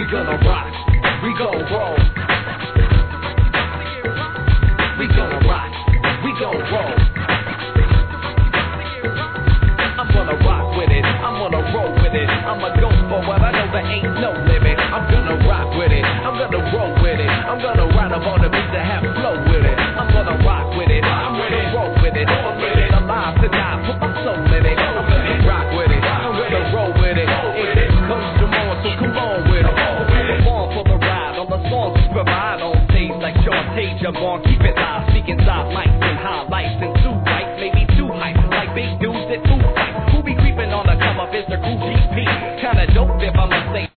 gonna rock, we gon' roll. We gonna rock, we gon' roll. I'm gonna rock with it, I'm gonna roll with it. I'ma go for what I know there ain't no limit. I'm gonna rock with it, I'm gonna roll with it. I'm gonna ride up on the beat to have flow with it. I'm gonna rock with it, I'm gonna roll with it. I'm living alive tonight, put my soul in it. I'm gonna rock with it, I'm gonna roll with it. It just comes tomorrow, so come on with it. Come on for the ride, all the songs we provide on stage like Sean Page, I'm on keep